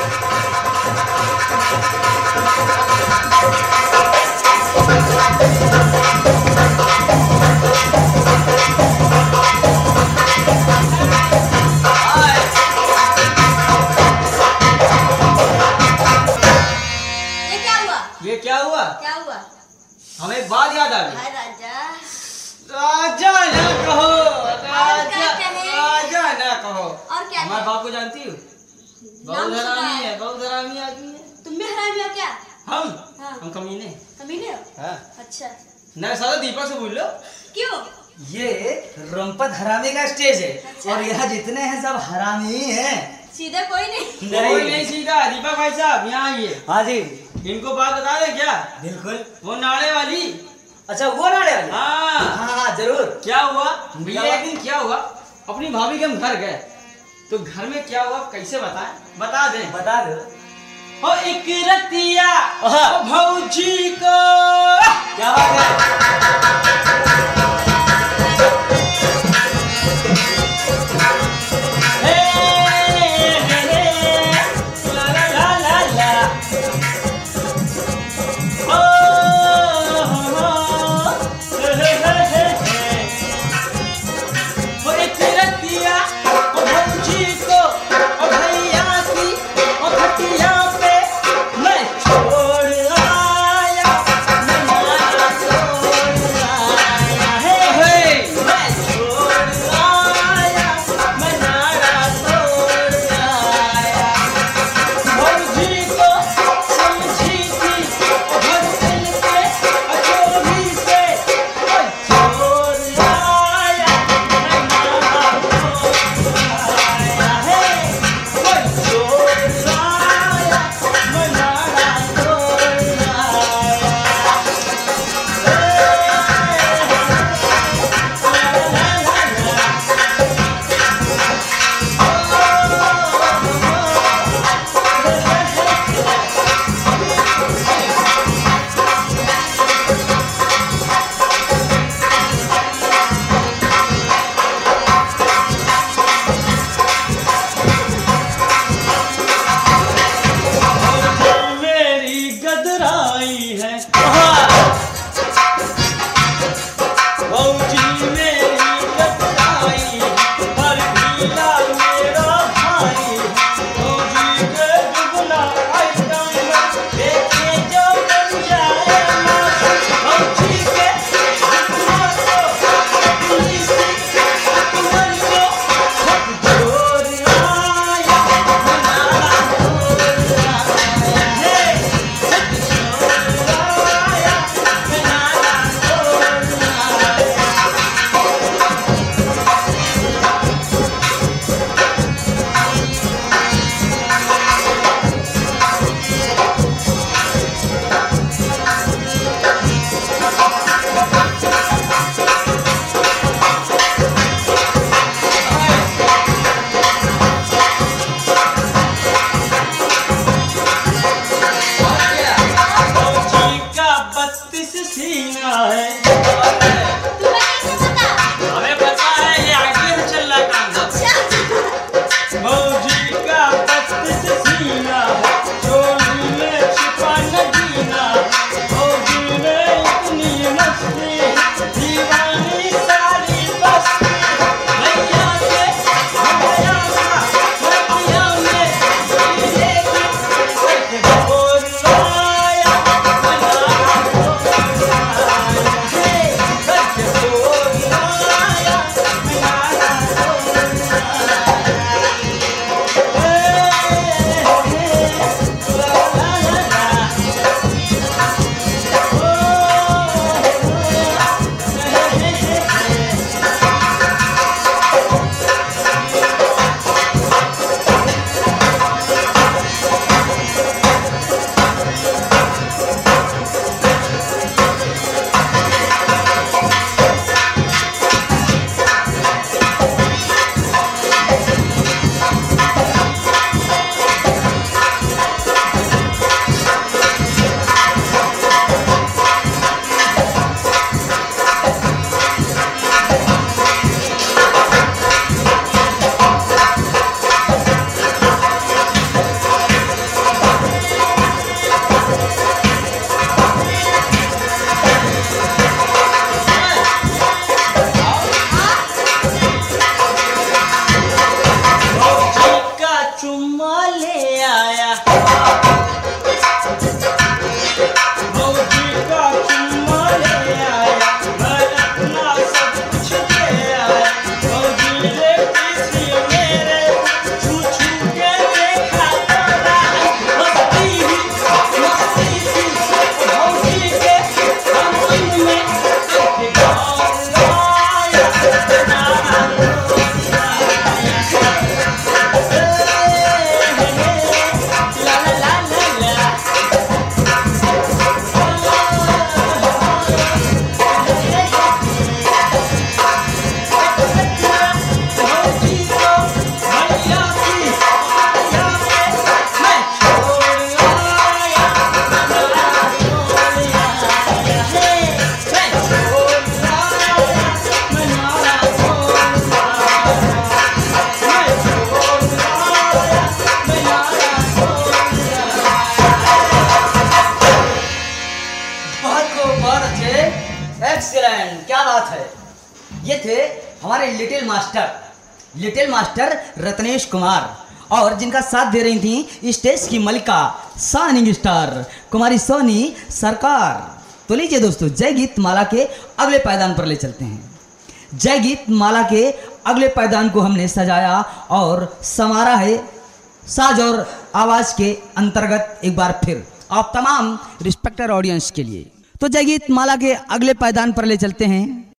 ये क्या हुआ? क्या हुआ? हमें एक बात याद आ गई। राजा राजा ना कहो, राजा राजा ना कहो। और क्या? हमारे बाप को जानती हो? बहुत हरामी है, बहुत हरामी आदमी है। तुम भी हरामी हो क्या? हम? हाँ। हम कमीने। कमीने हो? हाँ। अच्छा। ना साला दीपक से बोल लो। क्यों? ये रंपत हरामी का स्टेज है। अच्छा। और यहाँ जितने हैं सब हरामी ही हैं। सीधा कोई नहीं। कोई नहीं सीधा। दीपक भाई साहब यहाँ आइए। हाँ जी इनको बात बता दे क्या? बिल्कुल। वो नाड़े वाली। अच्छा वो नाड़े वाली? हाँ हाँ जरूर। क्या हुआ भैया? एक दिन क्या हुआ, अपनी भाभी के हम घर गए तो घर में क्या हुआ कैसे बताएं? बता दें। बता दो। ओ एक रतिया हाँ। भौजी को। क्या बात है? थे हमारे लिटिल मास्टर रत्नेश कुमार, और जिनका साथ दे रही थी स्टेज की मलिका शाइनिंग स्टार कुमारी सोनी सरकार। तो लीजिए दोस्तों, जय गीत माला के अगले पायदान पर ले चलते हैं। जय गीत माला के अगले पायदान को हमने सजाया और संवारा है साज और आवाज के अंतर्गत एक बार फिर आप तमाम रिस्पेक्टर ऑडियंस के लिए। तो जय गीत माला के अगले पायदान पर ले चलते हैं